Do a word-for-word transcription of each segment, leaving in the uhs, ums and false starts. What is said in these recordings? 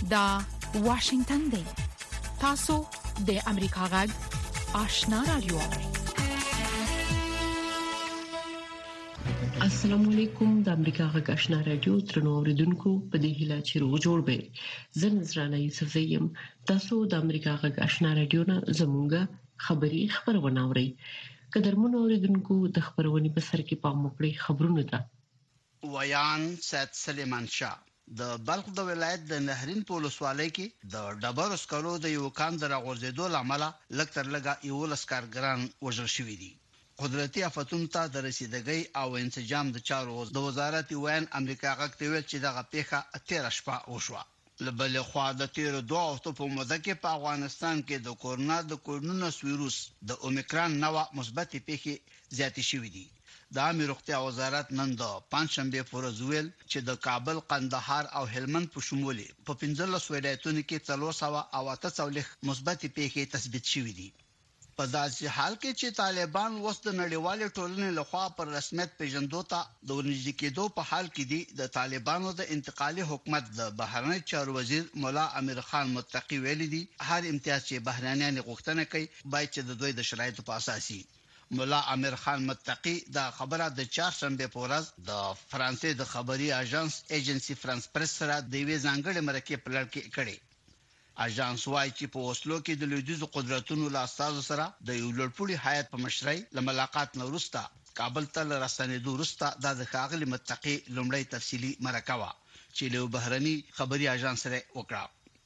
دا واشنگتن دی. تاسو د امریکا غږ آشنا رادیو. السلام علیکم. د امریکا غږ آشنا رادیو ترنو اوریدونکو په دې هیله چې روغ جوړ به. زه نذرانه یوسف زیم. تاسو د امریکا غږ آشنا رادیو نه زموږه خبری خبرونه اورئ. قدرمن اوریدونکو د خبرونې په سر کې پام وکړئ. خبرونه ده ویان سید سلیمان شاه د بلخ د ولایت د نهرین په ولسوالۍ کې د ډبرو سکرو د یو کان د راغورځېدو لامل لږ تر لږه یو لس کارګران وژل شوي دي. قدرتي آفتونو ته د رسیدګۍ او انسجام د چارو د وزارت ویان امریکا غږ ته ویل چې دغه پیښه تیر شپه وشوه. لبل خو د تیر دوه هفتو په موده کې په افغانستان کې د کورونا د کورونس وایروس د اومیکرون نوع مثبت پیښې زیاتې شوې دي. د عامه روغتیا وزارت نن د پنځشنبه پر ورځ ویل چې د کابل، قندهار او هلمند په شمول په پنځلس ولایتونو کې څلور سوه او اته څلوېښت مثبت پیښې تثبیت شوې دي. په داسې حال کې چې طالبان اوس د نړیوالې ټولنې لخوا پر رسمیت پیژندو ته د ورنږدې کېدو په حال کې دي. د طالبانو د انتقالي حکومت د بهرنی چارو وزیر مولا امیر خان متقی ویلي دي هر امتیاز چې بهرانيان غوښتنه کوي باید چې د دوی د شرایطو په اساس وي. مولا امیر خان متقی دا خبره د چهارشنبه په ورځ د فرانسې د خبري اژانس ایجنسی فرانس پریس سره د وی ځانګړي مرکه په لړ کې کړي. اژانس وايي چې په اوسلو کې د لویدیځو قدرتونو له استازو سره د یو لوړپوړي هیئت په مشرۍ له ملاقات نه وروسته کابل ته رسېدو وروسته د ښاغلي متقی لومړی تفصیلی مرکه وا چې له بهرني خبري اژانس سره وکړه.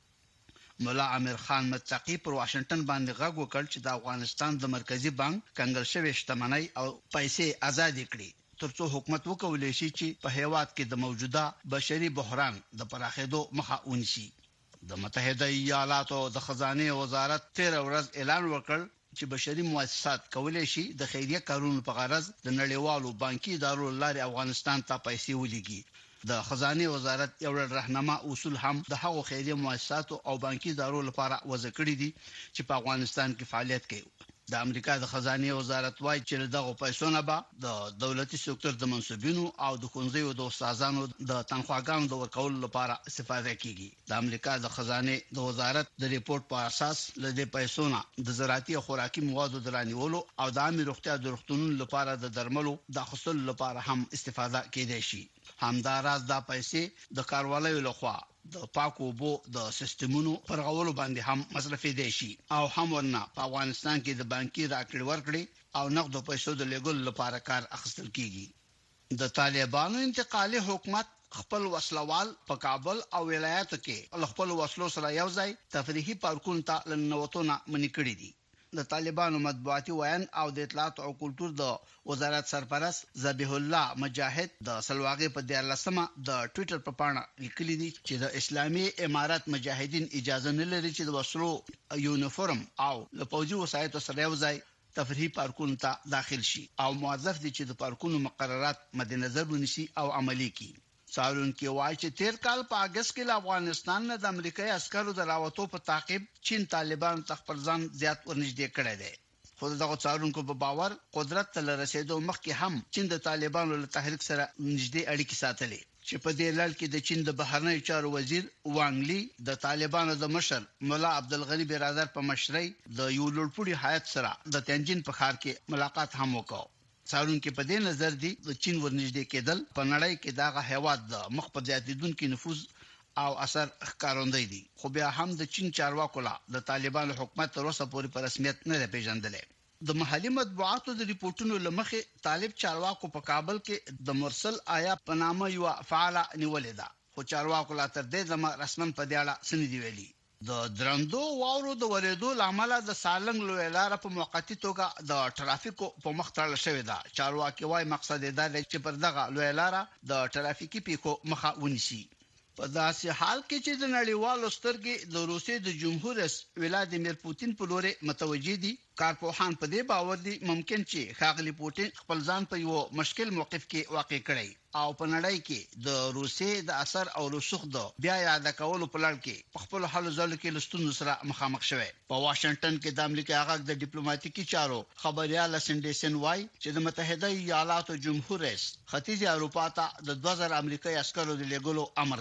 مولا امیر خان متقی پر واشنگټن باندې غږ وکړ چې د افغانستان د مرکزی بانک کنګل شوی شتمنۍ او پیسې آزاد کړي ترڅو حکومت وکولای شي چې په هیواد کې د موجوده بشري بحران د پراخېدو مخه ونیسي. د متحده ایالاتو د خزانه وزارت تیر ورځ اعلان وکړ چې بشري مؤسسات کولای شي د خیریه کارونو په غرض د نړیوالو بانکي ادارو لارې افغانستان ته پیسې ولېږي. د خزانه وزارت یو راهنما اصول هم د هغو خیریه مؤسساتو او بانکي ادارو لپاره وضع کړی دي چې په افغانستان کې فعالیت کوي. د امریکا د خزانه وزارت وايي چې دغه پیسو نه به د دولتي سکتور د منصوبینو او د ښوونځیو د استادانو د تنخواګانو د ورکولو لپاره استفاده کیږي. د امریکا د خزانه د وزارت د ریپورت په اساس له دې پیسو نه د زراعتي او خوراکي موادو د رانیولو او د عامه روغتیا د روغتونونو لپاره د درملو د خصوص لپاره هم استفاده کېدای شي. همداراز دا پیسې د کاروالۍ لخوا د پاکو بو د سیستمونو پرغولو باندې هم مصرفي دي شي او هم ورنه په افغانستان کې د بانکي راکړې ورکړې او نقد پیسو د لګول لپاره کار اخیستل کیږي. د طالبانو انتقالي حکومت خپل وسلوال په کابل او ولایتو کې خپل وسلو سره یو ځای تفریحي پارکونو ته لنوتونه منې کړې دي. د طالبانو مطبوعاتي ویان او د اطلاعات او کلتور د وزارت سرپرست ذبیح الله مجاهد د سلواغې په دیارلسمه د ټوئیټر په پاڼه لیکلي دي چې د اسلامي امارات مجاهدین اجازه نه لري چې د وسلو یونیفورم او له پوځي وسایطو سره یو ځای تفریحي پارکونو ته داخل شي او موظف دي چې د پارکونو مقررات مد نظر ونیسي او عملي کړي. څارون کې وایي چې تیر کال په اگست کې افغانستان نه د امریکایي عسکرو د راوتو په تعقیب چین طالبان تخپل ځان زیات ورنږدې کړی دی. خو دغه څارونکو په باور قدرت ته رسیدو مخکې هم چین د طالبانو له تحریک سره نږدې اړیکې ساتلې چې په دې لړ کې د چین د بهرنی چارو وزیر وانګ لی د طالبانو د مشر مولا عبدالغنی برادر په مشرۍ د یو لوړپوړي هیئت سره د تنجین په ښار کې ملاقات هم وکړ. څارونکو په دې نظر دي د چین ورنږدې کېدل په نړۍ کې دغه هیواد د مخ په زیاتیدونکو نفوذ او اثر ښکارندوی دي. خو بیا هم د چین چارواکو لا د طالبانو حکومت تر اوسه پورې په رسمیت نه پیژندلې. د محلي مطبوعاتو د ریپورتونو لمخې طالب چارواکو په کابل کې د مرسل آیا په نامه یو فعاله نیولې ده، خو چارواکو لا تر دې زما رسمن په دې اړه سن دی ویلي. د درندو واورو د ورېدو لامل د سالنګ لوی لار په موقتی توګه د ټرافیکو په مخ تړل شوې ده. چارواکي وايي مقصد یې دا دی چې پر دغه لوی لار د ټرافیکي پیښو مخه ونیسي. په داسې حال کې چې د نړیوالو سترګې د روسیې د جمهور رئیس ولادیمیر پوتین په لور متوجه دي. کارپوهان په دې باور دي ممکن چې ښاغلي پوتین خپل ځان په یو مشکل موقف کې واقع کړي او په نړۍ کې د روسیې د اثر او رسوخ د بیا یاد کولو په لړ کې په خپل حل ځل کې لستون سره مخامخ شوی. په واشنگټن کې د امریکا غږ د ډیپلوماټیکي چارو خبريال سنډیسن وايي چې د متحده ایالاتو جمهور رئیس ختیځ اروپا ته د دوه زره امریکایي عسکرو د لګولو امر کړی.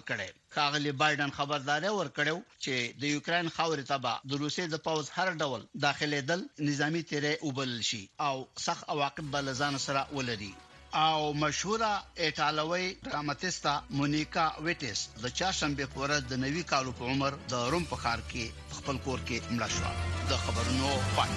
ښاغلي بایدن خبرداري ورکړو چې د یوکرين خاورې ته به د روسي د پوز هر ډول داخليدل نظامی تیرې وبل شي او سخت عواقب به لزان سره ولري. او مشهوره ایټالوي ډراماتیستا مونیکا ویټس د چاشنبه پوره د نوي کالو په عمر د روم په ښار کې خپل کور کې مړه شو. د خبرونو پای.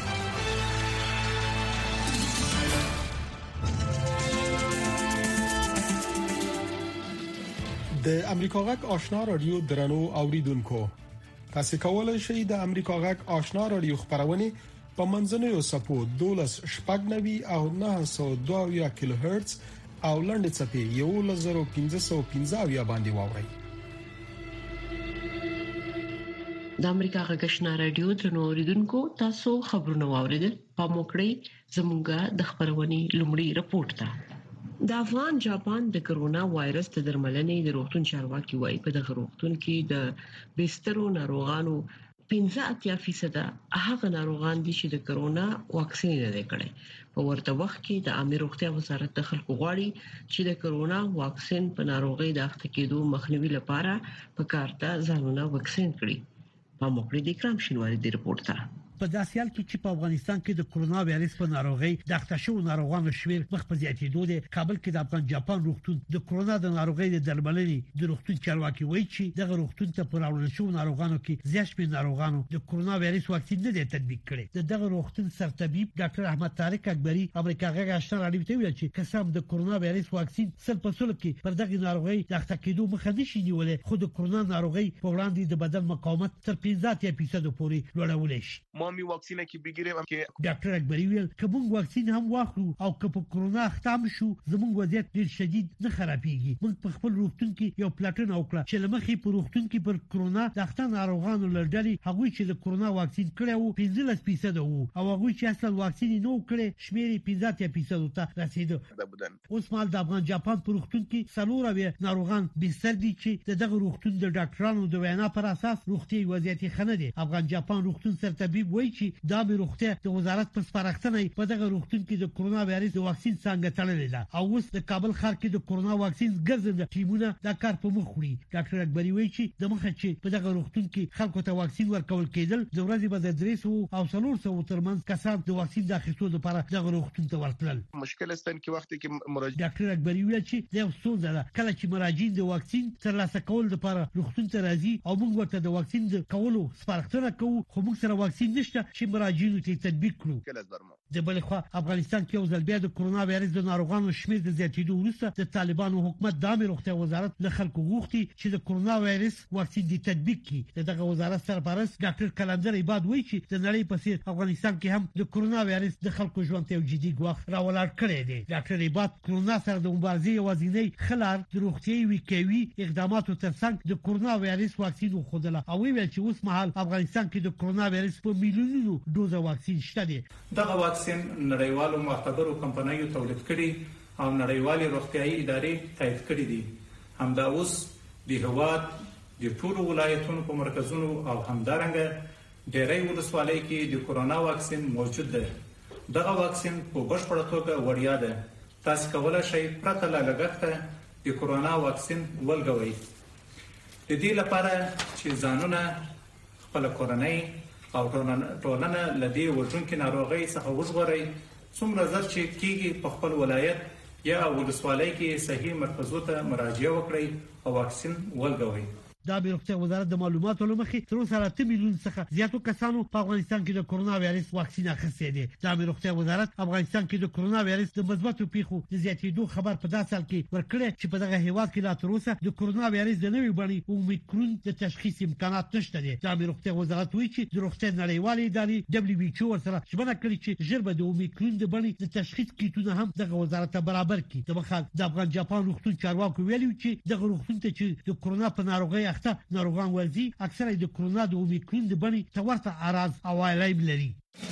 د امریکا غږ آشنا رادیو درنو اوریدونکو، تاسو کولای شئ د امریکا غږ آشنا رادیو خبرونه په منځنوي سپو دولس شپږ نوي او نه سوه دوه کیلو هرتز او لنډ چپی یو لزر پنځه سوه پنځه یا باندې واورئ. د امریکا غږ آشنا رادیو درنو اوریدونکو، تاسو خبرونه واوریدل. په موکړی زموږه د خبرونې لومړی رپورت ده. د افغان جاپان د کرونا وایرس د درملنې د روغتون چارواکي وایي په دغه روغتون کې د بسترو ناروغانو پنځه اتیا فیصد هغه ناروغان دي چې د کرونا واکسین نه کړي. په ورته وخت کې د عامه روغتیا وزارت د خلکو غواړي چې د کرونا واکسین په ناروغي د اخته کېدو مخنیوي لپاره په کار ته ځانونه واکسین کړي. په موکړی د کرام شینواری د رپورت ته په داسې حال کې چې په افغانستان کې د کرونا وایرس په ناروغي د اخته شوو ناروغانو شمېر مخ په زیاتېدو دی. کابل کې د افغان جاپان روغتون د کرونا د ناروغي د درملنې د روغتون چارواکي وایي چې دغه روغتون ته پر راوړل شوو ناروغانو کې زیات شمېر ناروغانو د کرونا وایرس واکسین نه دی تطبیق کړی. د دغه روغتون سرطبيب ډاکټر احمد طارق اکبري امریکا غږ آشنا رادیو ته ویل چې قسم د کرونا وایرس واکسین سل په سل کې پر دغه ناروغي د اخته کېدو مخه نشي نیولای، خو د کرونا ناروغي په وړاندې د بدن مقاومت تر پنځه اتیا فیصد پورې لوړولای شي. مامي واکسینه کې بګیرم کې ډاکټر اکبري ویل کوم واکسین هم واخلو او که په کرونا ختم شو زموږ وضعیت ډیر شدید نه خرابېږي. موږ په خپل روغتون کې یو پلاټن اوکړه چې لمخې په روغتون کې پر کرونا د اخته ناروغانو لړډلې هغه چې د کرونا واکسین کړي وو پنځلس فیصد وو او هغه چې اصل واکسین نه وکړي شمیر پنځه اتیا فیصد ته رسیدو. اوس مال د افغان جاپان په روغتون کې څلور ناروغان بستر دي چې دغه روغتون د ډاکټرانو د وینا پر اساس روغتي وضعیت خنه دي. افغان جاپان روغتون سرطبيب وایي چې دا به روغتیا د وزارت په سپارښتنه په دغه روغتون کې د کرونا وایرس د واکسین څنګه تړلې ده او اوس د کابل ښار کې د کرونا واکسین ګرځنده ټیمونه دا کار په مخ وړي. ډاکټر اکبري وایي چې د مخه چې په دغه روغتون کې خلکو ته واکسین ورکول کېدل د ورځې به د درې سوه او څلور سوه ترمنځ کسان د واکسین د اخیستو لپاره دغه روغتون ته ورتلل. مشکل استن کې وخت کې مراجعه ډاکټر اکبري ویل چې د افسوس ده کله چې مراجعین د واکسین ترلاسه کول لپاره روغتون ته راځي او موږ ورته د واکسین د کولو سپارښتنه کوو خو موږ سره واکسین نشته چې مراجعین ته تطبیق کړو. د بل خوا افغانستان کې یو ځل بیا د کرونا وایرس د ناروغانو شمېر د زیاتېدو وروسته د طالبانو حکومت د عامه روغتیا وزارت له خلکو غوښتي چې د کرونا وایرس واکسین د تطبیق کړي. دغه وزارت سرپرست ډاکټر کلندر عباد وایي چې د نړۍ په څیر افغانستان کې هم د کرونا وایرس د خلکو ژوند ته جدي ګواښ راولاړ کړی دی. ډاکټر عباد کرونا سره د مبارزې یوازینی خلار د روغتیايي وکوي اقداماتو ترڅنګ د کرونا وایرس واکسین وخدله او ویل چې اوس مهال افغانستان کې د کرونا وایرس په میلیونونو دوزه واکسین شته دي. دغه واکسین نړیوالو معتبرو کمپنیو تولید کړي او نړیوالې روغتیايي ادارې تایید کړي دي. همدا اوس د هواد د ټولو ولایتونو په مرکزونو او همدارنګه ډېری ولسوالۍ کې د کرونا واکسین موجود دی. دغه واکسین په بشپړه توګه وړیا ده. تاسو کولای شئ پرته له لګښته د کرونا واکسین ولګوئ. د دې لپاره چې ځانونه خپل کورنۍ او ټولنه لدی وژونکو ناروغي څخه وژغوري، څومره زر چې کیږي په خپل ولایت یا ولسوالۍ کې صحیح مرکزو ته مراجعه وکړئ او واکسین ولګوئ. د روغتیا وزارت د معلوماتو لمخې تر اوسه اته میلیون څخه زیاتو کسانو په افغانستان کې د کرونا وایرس واکسین اخیستی دی. د روغتیا وزارت افغانستان کې د کرونا وایرس د مثبتو پیښو د زیاتېدو خبر په داسې حال کې ورکړی چې په دغه هیواد کې لا تر اوسه د کرونا وایرس د نوې بڼې اومیکرون د تشخیص امکانات نشته دي. د روغتیا وزارت وایي چې د روغتیا نړیوالې ادارې دبليو ایچ او ورسره ژمنه کړې چې ژر به د اومیکرون د بڼې د تشخیص کیټونه هم دغه وزارت ته برابر کړي. د مخال د افغان جاپان روغتون چارواکو ویلي چې دغه روغتون ته چې د کرونا په ناروغي اخته ناروغان ورزي اکثره د کرونا د اومیکرون د بڼې ته ورته اعراض او علایم لري.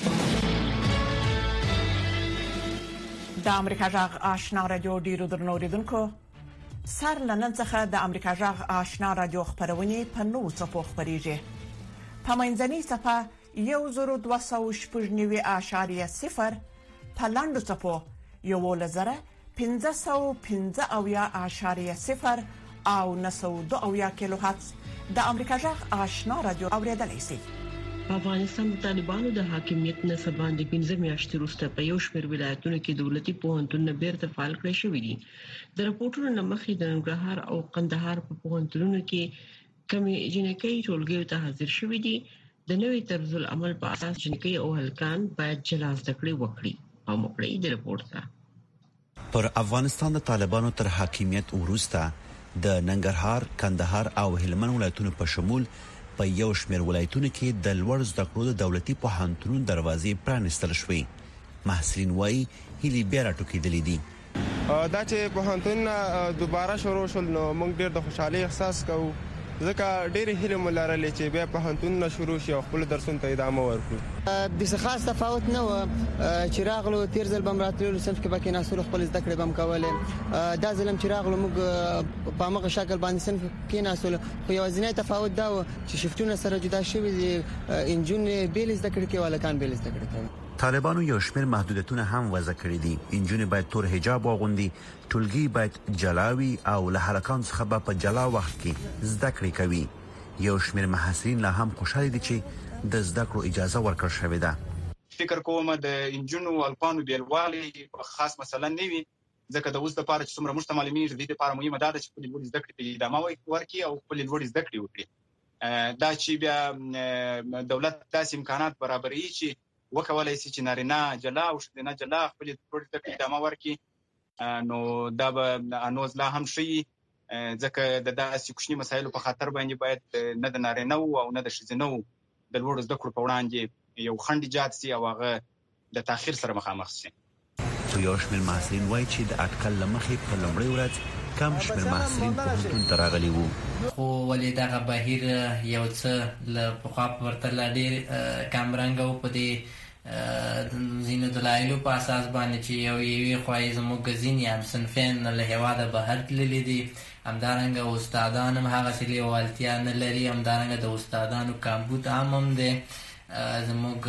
د امریکا جغ آشنا رادیو ډیرو درنو اوریدونکو، سر لنن څخه د امریکا جغ آشنا رادیو خبرونه په نو څپو خبريږي. په منځنۍ صفه یو زرو دوه سوه شپږ نوي اعشاریه صفر، په لاندو څپو یو لزره پنځه سوه پنځه اویا اعشاریه صفر او نسو دو اویا کیلو هرتز د امریکا جغ آشنا رادیو اوریدلای شئ. په افغانستان د طالبانو د حاکمیت نه سباندې پنځه میاشتې وروسته په یو شمېر ولایتونو کې دولتي پوهنتونونه بیرته فعال کړي شوي دي. د راپورټونو مخې د ننګرهار او قندهار په پوهنتونونو کې کمی جنکۍ ټولګیو ته حاضر شوي دي. د نوي طرز العمل په اساس جنکۍ او هلکان باید جلا زده کړې وکړي. او مقړې د راپورټ ته پر افغانستان د طالبانو تر حاکمیت وروسته د ننګرهار، کندهار او هلمند ولایتونو په شمول په یو شمېر ولایتونو کې د لوړ زده کړو د دولتي پوهنتونونو دروازې پرانیستل شوې. محصلین وايي هلي بیا راټوکېدلې دي. دا چې پوهنتونونه دوباره شروع شول نو موږ ډېر د خوشحالۍ احساس کوو، ځکه ډېرې هیلې مو لرلې چې بیا پوهنتونونه شروع شي او خپل درسونو ته ادامه ورکړو. د څه خاص تفاوت نه و چې راغلو تیر ځل بم راتلو صنف کې باکې ناسور خپل زده کړې بم کولې. دا ځلم چې راغلو موږ په هغه شکل باندې صنف کې ناسول، خو یوازینی تفاوت دا و چې شفتونه سره جدا شوي دي، انجونې بیل زده کړې کوي، ولکان بیل زده کړې کوي. طالبانو یو شمېر محدودیتونه هم وضع کړي دي. انجونې باید تور حجاب واغوندي، ټولګي باید جلاوي او له هلکانو څخه په جلا وخت کې زده کړې کوي. یو شمېر محصلین لا هم خوشاله دي چې د زده کړو اجازه ورکړل شوې ده. فکر کوم د انجونو او الفانو بیلوالي خاص مثلا نه وي، ځکه د اوس لپاره چې څومره موږ ته معلومیږي د دې لپاره مهمه ده چې خپل لوړ زده کړې ته ادامه ورکړي او خپل لوړ زده کړې وکړي. دا چې بیا دولت داسې امکانات برابروي چې وکولای شي چې نارینه جلا او ښځینه جلا خپل لوړ زده کړې ادامه ورکړي، نو دا به انوز لا هم شي، ځکه د داسې کوچني مسایلو په خاطر باندې باید نه د نارینه او نه د ښځینه د لوړ زده کړو په وړاندې یو خنډ ایجاد شي او هغه د تاخير سره مخامخ شي. یو شمېر محصلین وایي چې د اټکل لمخې په لومړۍ ورځ کم شمېر محصلین پوهنتون ته راغلي وو، خو ولې دغه بهیر یو څه له پخوا په پرتله ډېر کمرنګه و. په دې ځینو دلایلو په اساس باندې چې یو یوې خوا زموږ ځینې هم صنفین له هېواده بهر تللي دي، همدارنګه استادان هم هغسې لیوالتیا نه لري، همدارنګه د استادانو کمبود هم هم دی. زموږ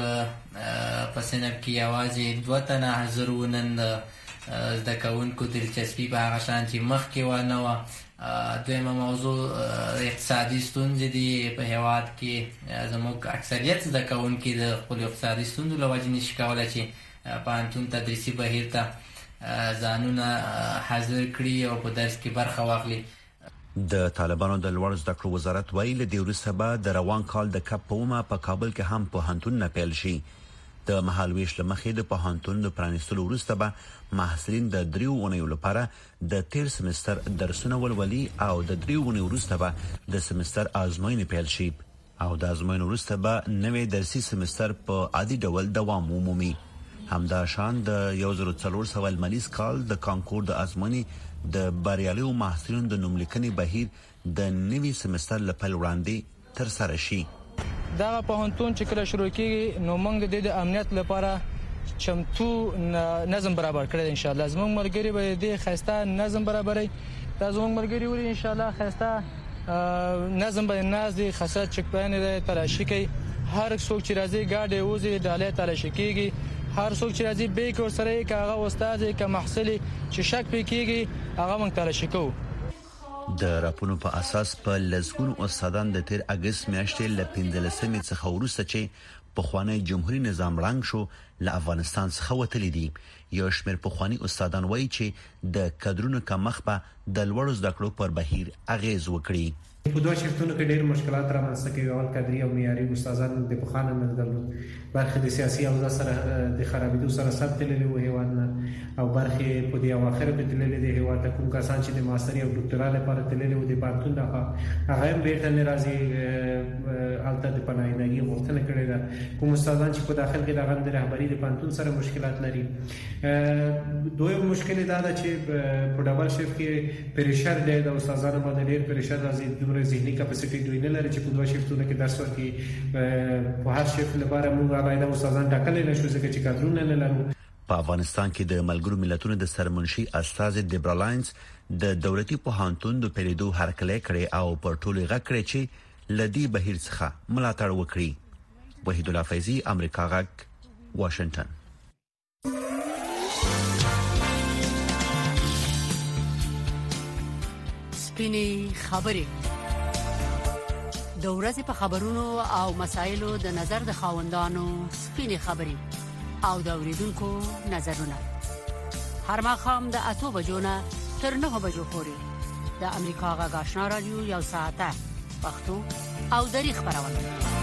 په صنف کې یوازې دوه تنه حاضر وو. نن د زده کوونکو دلچسپي په هغه شان چې مخکې وه نه وه. دویمه موضوع اقتصادي ستونزې دي په هېواد کې. زموږ اکثریت زده کوونکي د خپلو اقتصادي ستونزو له وجې نشي کولی چې پوهنتون تدریسي بهیر ته ځانونه حاضر کړي او په درس کې برخه واخلي. د طالبانو د لوړ زده کړو وزارت وایي له دې وروسته به د روان کال د کب په اومه په کابل کې هم پوهنتونونه پیل شي. د مهالویش له مخې د پوهنتون د پرانیستلو وروسته به محصلین د دریو اونیو لپاره د تیر سمستر درسونه ولولي او د دریو اونیو وروسته به د سمستر آزموینې پیل شي او د آزموینې وروسته به نوې درسي سمستر په عادي ډول دوام ومومي. همدا شان د یو زر څلور سوه لمریز کال د کانکور د آزموینې د بریالیو محصلینو د نوملیکنې بهیر د نوي سمستر لپاره وړاندې تر سره شي. دا پوهنتون چې کله شروع کیږي نو موږ د دې امنیت لپاره چمتو نظم برابر کړی ان شاء الله. زموږ ملګری به دې خاصه نظم برابرای، دا زموږ ملګری وي ان شاء الله خاصه نظم به ناز دي خاصه چک پاینه تلاشي کوي. هر څوک چې راځي گاډي وزي ډاله تلاشي کوي، هر څوک چې راځي به کور سره کاغه استاد ک محصلي چې شک پکېږي هغه موږ تلاشي کوو. د راپورونو په اساس په لزګون استادان د تیر اگست میاشتې له پنځلسمې څخه وروسته چې پخوانی جمهوریت نظام رنګ شو له افغانستان څخه وتلي دي. یو شمېر پخوانی استادان وایي چې د کادرونو کمښت به د لوړ زده کړو پر بهیر اغیز وکړي. په دوه شفتونو کې ډېر مشکلات رامنځته کوي. اول کادري او معیاري استادان د پخوانه نه درلود، برخه د سیاسي اوضاع سره د خرابېدو سره سب تللی و هیواد نه، او برخه په دې اواخر کې تللی د هیواد ته کوم کسان چې د ماستري او ډاکټرا لپاره تللی و د پانتون دغه هغه هم بیرته نه راځي. البته د پناهندګي غوښتنه کړې ده. کوم استادان چې په داخل کې دغه د رهبری د پانتون سره مشکلات لري. دویم مشکل دا ده چې په ډبل شفت کې پریشر دی، د استادانو باندې ډېر پریشر راځي. دومره ذهني کپاسټي دوی نه لري چې په دوه شفتونو کې درس ورکړي. په هر شفت لپاره موږ علاوه استادان ټاکلي نشو ځکه چې کادرونه نه لرو. په افغانستان کې د ملګرو ملتونو د سرمنشي استاذ دیبرالاینز د دولتي پوهنتون د پیریدو هرکلی کړي او پر ټولو غږ کړي چې لدی بهیر څخه ملاتړ وکړي. وحید الله فیضی، امریکا غږ، واشنگټن. سپینې خبرې د ورځې په خبرونو او مسایلو د نظر د خاوندانو سپینې خبرې او د اوریدونکو نظرونه هر ماښام د اته بجو نه تر نه بجو پورې د امریکا غږ آشنا رادیو یو ساعته پښتو او دری خبرونه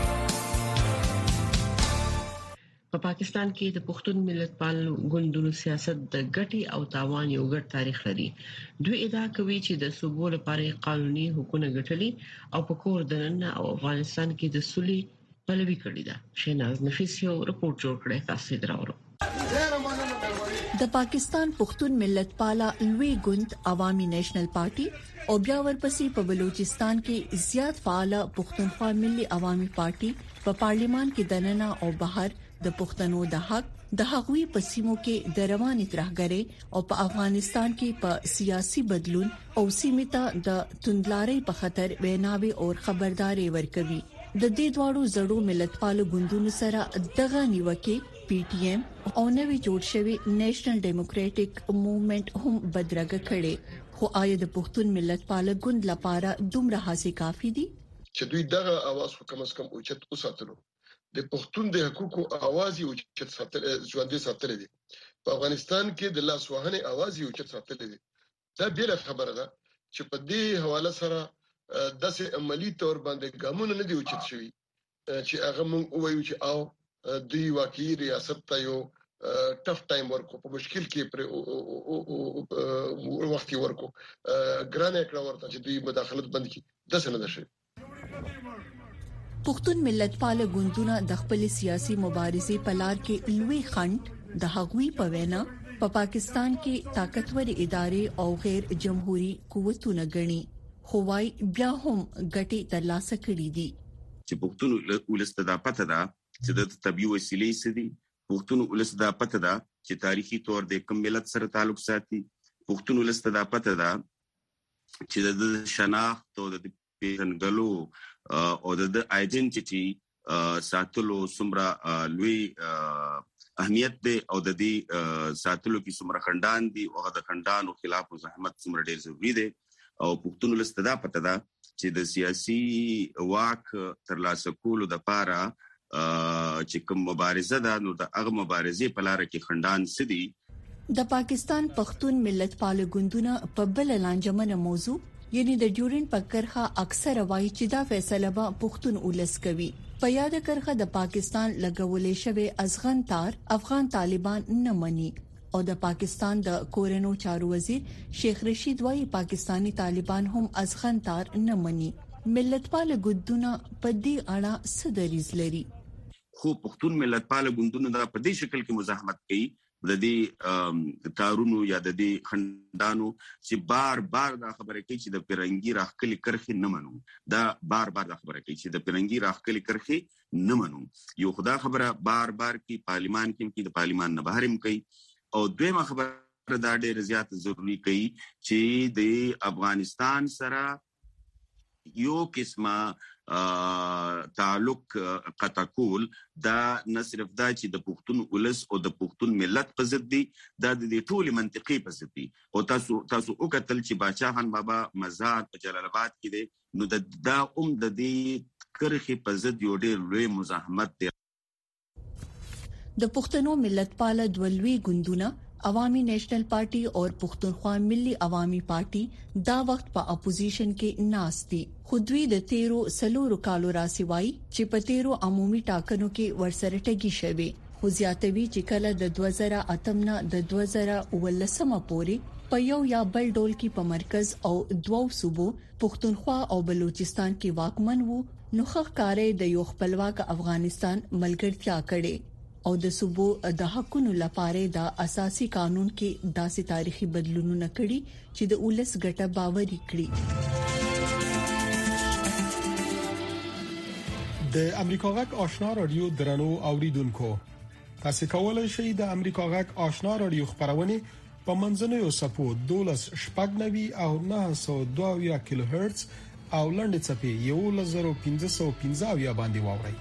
په پاکستان کې د پښتون ملتپال ګوندونو سیاست د ګټي او تاوان یو ګډ تاریخ لري. دوی ادعا کوي چې د صوبو لپاره قانوني حقوقونه ګټلي او په کور دننه او افغانستان کې د سولې پلوي کړی ده. شیناز نفیس یو رپورټ جوړ کړی تاسو دراورو. د پاکستان پښتون ملتپاله لوی ګوند عوامي نېشنل پارټي او بیا ورپسې په بلوچستان کې زیات فعال پښتونخوا ملي عوامي پارټي په پارلیمان کې دننه او بهر د پښتنو د حق د حقوقي پسیمو کې د رواني ترهګرۍ او په افغانستان کې په سیاسي بدلون او سیمته د توندلارۍ په خطر ویناوي او خبرداري ورکوي. د دې دواړو زړو ملتپالو ګوندونو سره دغه نیوکه پی ټی ایم او نوې جوړ شوی نېشنل ډیموکراټک موومېنټ هم بدرګه کړي. خو آیا د پښتون ملتپال ګوند لپاره دومره هڅې کافي دي چې دوی دغه आवाज کم از کم اوچت وساتلو؟ د پښتون د حقوقو आवाज یو چې ساتل ژوندې ساتل دي په افغانستان کې د لاس وهنې आवाज یو چې ساتل دي. دا بیل خبره ده چې په دې حواله سره داسې عملی تور باندې ګامونه نه دی اوچت شوی چې هغه مونږ وایو چې او دوی واقعي ریاست ته یو ټف ټایم ورکو په مشکل کې پر وخت ورکو ګرانه کړه ورته چې دوی مداخلت بند کړي داسې نه ده شي. پښتون ملتپال ګوندونه د خپل سیاسي مبارزې په لار کې لوی خنډ د حقوقي په وینا په پا پاکستان کې طاقتور ادارې او غیر جمهوریت قوتونه غني خو وايي بیا هم ګټي ترلاسه کړې دي. چې پښتون ولسته د پته ده چې د طبيعي وسیلې سدي پښتون ولسته د پته ده چې تاریخي تور د کوم ملت سره تعلق ساتي. پښتون ولسته د پته ده چې د شناخت او د پیژنګلو او د آیډنټیټي ساتلو سمرا لوی اهمیت دی او د دې ساتلو کې سمرا خندان دي او د خندانو خلاف زحمت سمرا ډیر ضروری دی. او پښتون ولسته دا پته ده چې د سیاسي واک ترلاسه کولو د پاره چې کوم مبارزه ده نو د هغه مبارزې په لار کې خندان سدي. د پاکستان پښتون ملتپال ګوندونه په بل لانجمنه موضوع یعنی د ډیورنډ په کرخه اکثر وایي چې دا فیصله به پښتون ولس کوي. په یاد کرخه د پاکستان لګولې شوی ازغن تار افغان طالبان نه مني او د پاکستان د کورونو چارو وزیر شیخ رشید وايي پاکستانی طالبان هم ازغن تار نه مني. ملتپال ګوندونه په دې اړه څه دریځ لري؟ خو پښتون ملتپال ګوندونه دا په دې شکل کې مزاحمت کوي د دې تارونو یا د دې خندانو چې بار بار دا خبره کوي چې د پیرنګي راخلي کرخي نه منو. دا بار بار دا خبره کوي چې د پیرنګي راخلي کرخي نه منو. یو خدا خبره بار بار کې پارلیمان کې د پارلیمان نه بهر هم کوي او دویمه خبره دا ډېر زیات ضروری کوي چې د افغانستان سره یو قسمه تعلق قطع کول دا نه صرف دا چې د پښتون ولس او د پښتون ملت په ضد دي دا د ټول منطقي په ضد دي. او تاسو تاسو وکتل چې باچا خان بابا مزار په جلال آباد کې دي نو د دا اوم د دې کرخي په ضد یو ډېر لوی مزاحمت دی. د پښتنو ملتپال دولوي ګوندونه عوامي نېشنل پارټي او پښتونخوا ملي عوامي پارټي دا وخت په اپوزیشن کې ناشتي. خو دوی د تیرو سلورو کالو راسیوای چې په تیرو عمومي ټاکنو کې ورسره ټګي شوي. خو زیاتوي چې کله د دوه زره اته نه د دوه زره ولسمه پورې په یو یا بل ډول کې په مرکز او دوو صوبو پښتونخوا او بلوچستان کې واکمن وو نو ښکارې د یو خپلواک افغانستان ملګرتیا کړي او د صوبو د حقونو لپاره د اساسي قانون کې داسې تاریخي بدلونونه کړي چې د ولس ګټه باوري کړي. د امریکا غږ آشنا رادیو درنو اوریدونکو تاسو کولای شئ د امریکا غږ آشنا رادیو خبرونه په منځنوي سپو دولس شپږ نوي او نه سوه دوه کیلو هرتز او لنډ چپی یو لزر پنځه سوه پنځه باندې واورئ.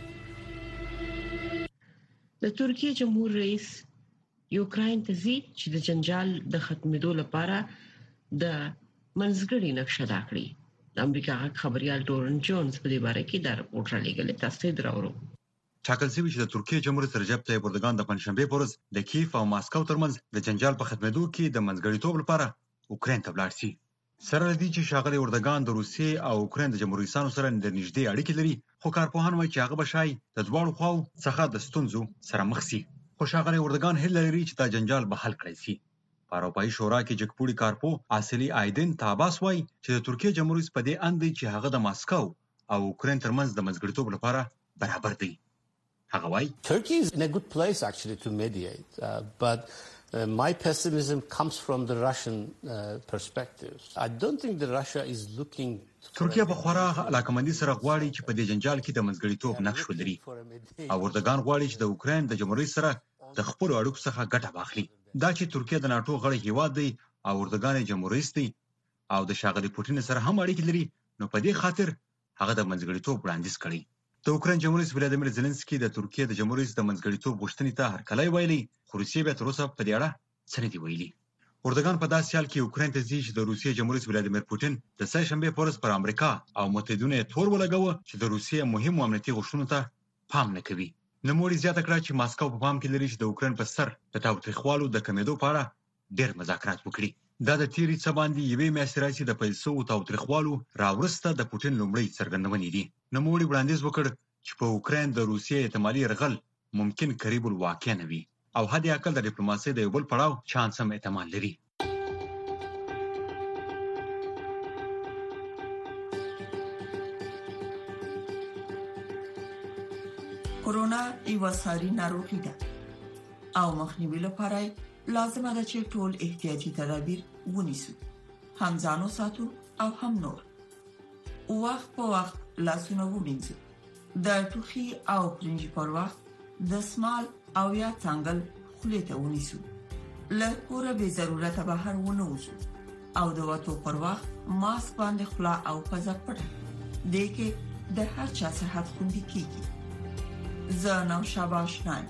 د ترکیه جمهور رئیس یوکراین ته ځي چې د جنجال د ختمېدو لپاره د منځګړی نقشه دا کړی. د امریکا خبريال ټورن جونز په دې باره کې دا راپور را لېږل. تاسو یې دراوړو. ټاکل شوی چې د ترکیه جمهوریت رجب طیب اردوغان د پنځشنبه په ورځ د کیف او ماسکو ترمنځ د جنجال په ختمېدو کې د منځګړیتوب لپاره اوکرين ته ولاړ شي. سره لدی چې شاغلي اردوغان د روسیې او اوکرين د جمهوریتانو سره د نږدې اړیکې لري، خو کارپوهان وايي چې هغه بشای د دواړو خواو څخه د ستونزو سره مخ شي. خو شاغلي اردوغان هیله لري چې دا جنجال به حل کړي شي. په اروپایي شورا کې جګپوړي کارپو اصلي آیدن تاباس وايي چې د ترکیه جمهوریت په دې اند چې هغه د ماسکو او اوکرين ترمنځ د منځګړیتوب لپاره برابر دی. هغه وايي Turkey is in a good place actually to mediate, uh, but Uh, my pessimism comes from the Russian uh, perspective. I don't think that Russia is looking ترکیه په خورا علاقمندي سره غواړي چې په دې جنجال کې د منځګړیتوب نقش ولري او اردوغان غواړي چې د اوکرين د جمهوریت سره د خپل اړیکو څخه ګټه واخلي. دا چې ترکیه د ناتو غړی هیواد دی او اردوغان جمهوریت دی او د شاغلي پوتین سره هم اړیکې لري، نو په دې خاطر هغه د منځګړیتوب وړاندیز کړی. د اوکرين جمهوریت ولادیمیر زيلنسکي د ترکیه د جمهوریت د منځګړیتوب غوښتنې ته هرکلی ویلي، خو روسیې به تر اوسه په دې اړه څه نه دی ویلي. اردوغان په داسې حال کې اوکرين ته ځي چې د روسیې جمهوریت ولادیمیر پوتین د سه شنبه په ورځ پر امریکا او متحدینو تور ولګوه چې د روسیې مهمو امنیتي غوښتنو ته پام نه کوي. نوموړي زیاته کړه چې ماسکو په پام کې لري چې د اوکرين په سر د تاوتریخوالو د کمیدو په اړه ډېر مذاکرات وکړي. دا د تیری څه باندې یوې میاشتې راځي د پیسو او تاوتریخوالو راورسته د پوتین لومړی څرګندونې دي. نوموړي وړاندیز وکړ چې په اوکرين د روسیې احتمالي یرغل ممکن قریب الواقع نه وي او حد اقل د ډیپلوماسۍ د یو بل پړاو چانس هم احتمال لري. کورونا یو ساري ناروغي ده او مخنیوي لپاره لازمه ده چې ټول احتیاطي تدابیر ونیسو، هم ځانو ساتو او هم نور. وخت په وخت لاسونه ومینځو، د ټوخي او پرنجي پر وخت د سمال او یا څنګل خولې ته ونیسو، له کوره به ضرورت بهر ونه وځو او د وټو پر وخت ماسک باندې خلا او پزه پټه دې کې د هر چا صحت خوندي کیږي. زه نو شاباش نایم.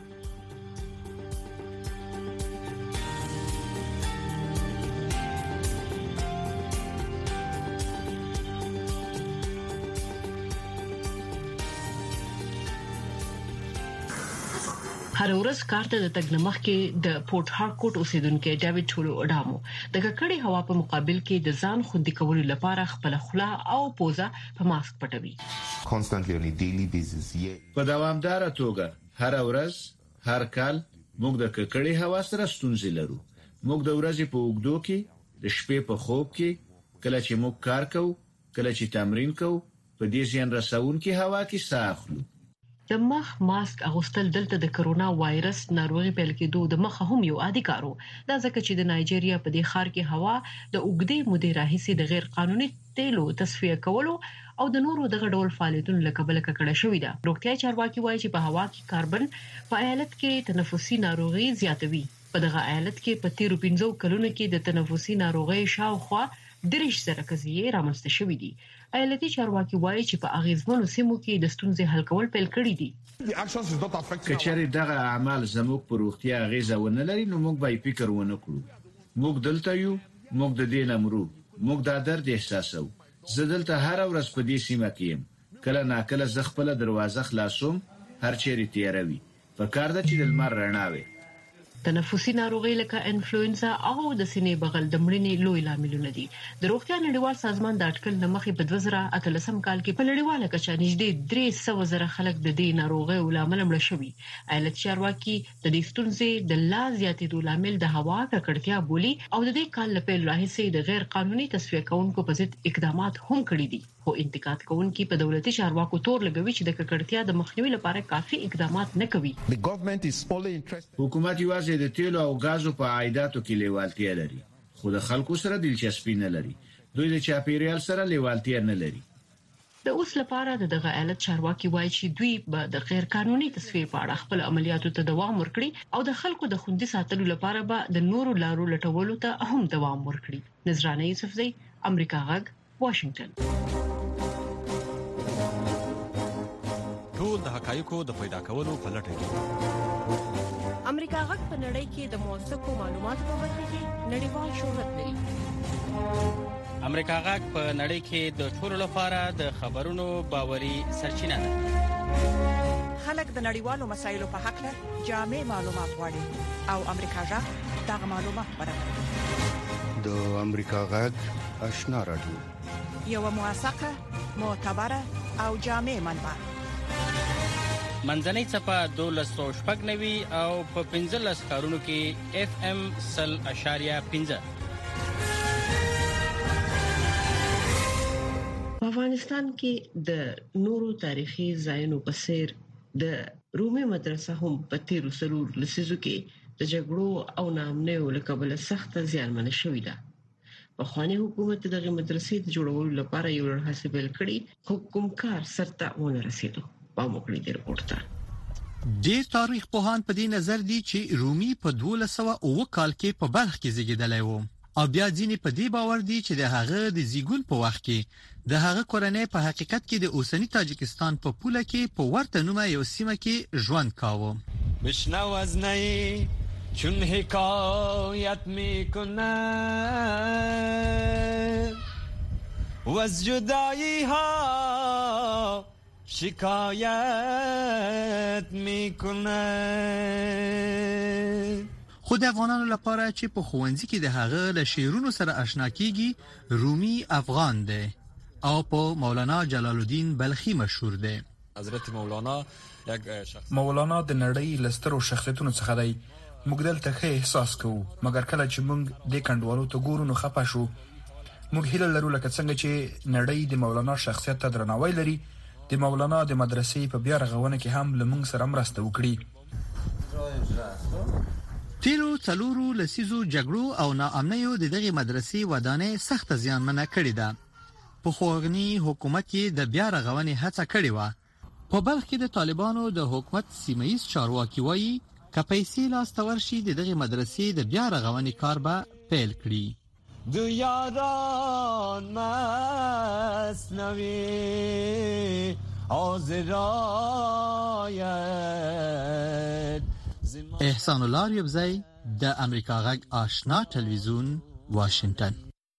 هر ورځ کار ته د تګ نمخ کې د پورت هارکوټ اوسیدونکو ډیوډ ټولو اډامو د ککړې هوا په مقابل کې د ځان خوندي کولو لپاره خپل خلا او پوزه په ماسک پټوي. په دوامدار توګه هر ورځ هر کال موږ د ککړې هوا سره ستونزې لرو. موږ د ورځې په اوږدو کې د شپې په خوب کې کله چې موږ کار کوو کله چې تمرین کوو په دې ځین رسونکي هوا کې ساه اخلو. د مخ ماسک اغوستل دلته د کرونا وایرس ناروغي پیل کېدو د مخ هم یو عادي کارو. دا ځکه چې د نایجیریا په دې ښار کې هوا د اوږدې مودې راهیسې د غیر قانوني تیلو تصفیه کولو او د نورو دغه ډول فعالیتونو لکه بل ککړه شوې ده. روغتیا چارواکي وایي چې په هوا کې کاربن په ایالت کې تنفسي ناروغي زیاتوي. په دغه ایالت کې په تیرو پنځو کلونو کې د تنفسي ناروغي شاوخوا درش سره قضیې رامنځته شوې دي. ایالتي چارواکي وایي چې په اغیزمنو سیمو کې د ستونزې حل کول پیل کړي دي. کچېرې دغه اعمال زموږ پر روغتیا اغیزه ونه لري نو موږ به فکر ونه کړو. موږ دلته یو، موږ د دې نمرو، موږ دا درد احساسو. زه دلته هر ورځ په دې سیمه کې یم. کله ناکله زه خپل دروازه خلاصوم هر چیرې تیروي. فکر ده چې د لمر رڼا وي. تنفسي ناروغي لکه انفلوئنزا او د سینې بغل د مړینې لوی لاملونه دي. د روغتیا نړیوال سازمان د اټکل نمخې په دوه زره اتلسم کال کې په نړیواله کچه نږدې درې سوه زره خلک د دې ناروغي لامل مړ شوي. ایالت چارواکي د دې ستونزې د لا زیاتېدو لامل د هوا ککړتیا بولي او د دې کال له پیل راهیسې د غیر قانوني تصفیه کوونکو په ضد اقدامات هم کړي دي. خو انتقاد کوونکي په دولتي چارواکو تور لګوي چې د ککړتیا د مخنیوي لپاره کافي اقدامات نه کوي. حکومت یوازې د تیلو او غازو په عایداتو کې لیوالتیا لري، خو د خلکو سره دلچسپي نه لري. دوی د چاپیریال سره لیوالتیا نه لري. د اوس لپاره دغه ایالت چارواکي وایي چې دوی به د غیر قانوني تصفیه په اړه خپل عملیاتو ته دوام ورکړي او د خلکو د خوندي ساتلو لپاره به د نورو لارو لټولو ته هم دوام ورکړي. نذرانه یوسفزئی، امریکا غږ، واشنگټن. ټول د حقایقو د پیدا کولو په لټه کې امریکا غږ په نړۍ کې د موثقو معلوماتو په برخه کې نړیوال شهرت لري. امریکا غږ په نړۍ کې د ټولو لپاره د خبرونو باوري سرچینه ده. خلک د نړیوالو مسایلو په حق له جامع معلومات غواړي او امریکا غږ دغه معلومات برابروي. د امریکا غږ آشنا رادیو یو موثقه، معتبره او جامع منبع. منځنۍ صفه دولس سوه شپږ نوي او په پنځلس ښارونو کې اف ام سل اشاریه پنځه. په افغانستان کې د نورو تاریخي ځایونو په څیر د رومي مدرسه هم په تیرو سلور لسیزو کې د جګړو او ناامنیو له کبله سخت زیانمنه شوې ده. پخوانی حکومت دغه مدرسې د جوړولو لپاره یو لړ هڅې پیل کړې، خو کوم کار سرته ونه رسیدو. پاموکړئ د رپورټ ته. ډېر تاریخ پوهان په دې نظر دي چې رومي په دولس سوه اووه کال کې په بلخ کې زیږیدلی و او بیا ځینې په دې باور دي چې د هغه د زیږون په وخت کې د هغه کورنۍ په حقیقت کې د اوسنی تاجکستان په پوله کې په ورته نومه یو سیمه کې ژوند کاوه. بشنو از نی چون حکایت میکنه و از جدایی ها شکایت میکنه. خود افغانانو لپاره چې په ښوونځي کې د هغه له شعرونو سره آشنا کیږي رومي افغان دی او په مولانا جلال الدین بلخی مشهور دی. حضرت مولانا یک شخص مولانا د نړۍ لسترو شخصیتونو څخه دی. موږ دلته ښه احساس کوو، مګر کله چې موږ د کندوالو ته ګورو نو خپه شو. موږ هیله لرو لکه څنګه چې نړۍ د مولانا شخصیت ته درناوی لري، د مولانا د مدرسې په بیا رغونه کې هم له موږ سره مرسته وکړي. تیرو څلورو لسیزو جګړو او ناامنیو د دغه مدرسې ودانې سخت زیانمنه کړې ده. په خوغني حکومت کې د بیا رغونې هڅه کړې و. په بلخ کې د طالبانو د حکومت سیمه‌ایز چارواکي وایي که پیسې لاسته ورشي د دغه مدرسې د بیا رغونې کار به پیل کړي. د یاران مسنوی آزرایت. احسان الله ریبزی د امریکا غږ آشنا تلویزیون، واشنگتن.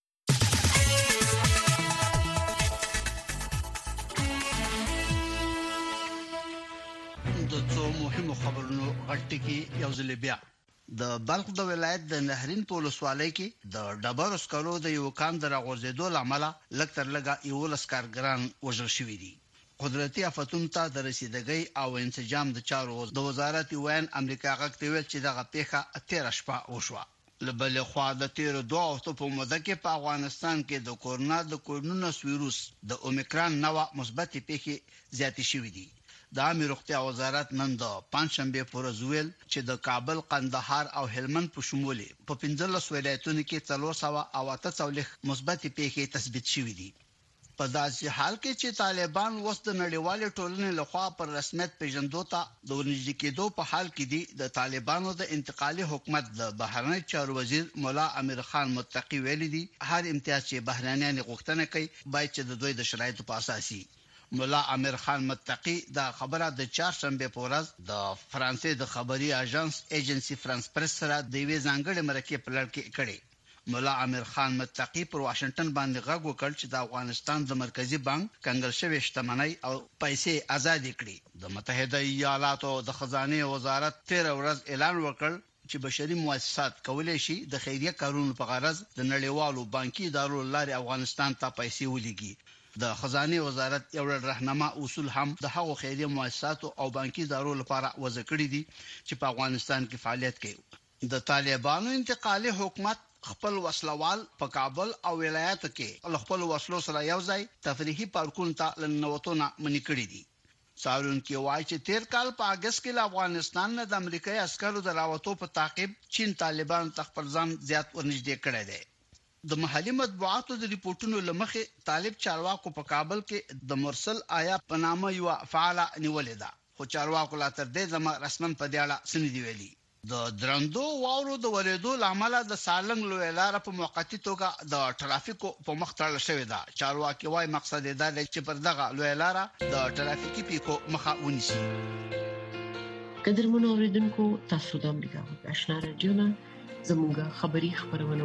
د څو مهمو خبرونو غټکی یو ځل بیا. د بلخ د ولایت د نهرین په ولسوالۍ کې د ډبرو سکرو د یو کان د راغورځېدو لامل لکتر لګا یو لسکارګران وژل شوي دي. قدرتي آفتونو ته د رسیدګۍ او انسجام د چارو د وزارت وین امریکا غږ ته ویل چې دغه پیښه تیر شپه وشوه. لبل خو د تیر دوه هفتو په موده کې په افغانستان کې د کورونا د کورونس وایروس د اومیکران نوع مثبت پیښې زیاتې شوې دي. د عامه روغتیا وزارت نن د پنځشنبه پر ورځ ویل چې د کابل، قندهار او هلمند په شمول په پنځلس ولایتونو کې څلور سوه او اته څلوېښت مثبت پیښې تثبیت شوې دي. په داسې حال کې چې طالبان اوس د نړیوالې ټولنې لخوا پر رسمیت پیژندو ته د ورنږدې کېدو په حال کې دي. د طالبانو د انتقالي حکومت د بهرنی چارو وزیر مولا امیر خان متقی ویلي دي هر امتیاز چې بهرنیان غوښتنه کوي باید چې د دوی د شرایطو په اساس وي. مولا امیر خان متقی دا خبره د چهارشنبه په ورځ د فرانسې د خبري اژانس ایجنسی فرانس پریس سره د وی ځانګړي مرکه په لړ کې کړي. مولا امیر خان متقی پر واشنگټن باندې غږ وکړ چې د افغانستان د مرکزی بانک کنګل شوی شتمنۍ او پیسې آزاد کړي. د متحده ایالاتو د خزانه وزارت تیر ورځ اعلان وکړ چې بشري مؤسسات کولای شي د خیریه کارونو په غرض د نړیوالو بانکي ادارو لارې افغانستان ته پیسې ولېږي. د خزانه وزارت یو راهنما اصول هم د هغو خیریه مؤسساتو او بانکي ادارو لپاره وضع کړی دي چې په افغانستان کې فعالیت کوي. د طالبانو انتقالي حکومت خپل وسلوال په کابل او ولایاتو کې خپل وسلو سره یو ځای تفریحي پارکونو ته لنوتونه منې کړی دي. ساورون کې وایي چې تیر کال په اگست کې افغانستان نه د امریکایي عسکرو د راوتو په تعقیب چین طالبان خپل ځان زیات ورنږدې کړی دی. د محلي مطبوعاتو د ریپورتونو لمخې طالب چارواکو په کابل کې د مرسل آیا په نامه یو فعال نیولې ده، خو چارواکو لا تر دې زما رسمن په دې اړه سند دی ویلي. د درندو واورو د ورېدو لامل د سالنګ لوی لار په موقتی توګه د ټرافیکو په مخ تړل شوې ده. چارواکي وايي مقصد دا دی چې پر دغه لوی لار د ټرافیکي پیکو مخه ونیسي. قدرمنو اوریدونکو، تاسو د امریکا غږ آشنا رادیو نه زموږه خبری خبرونه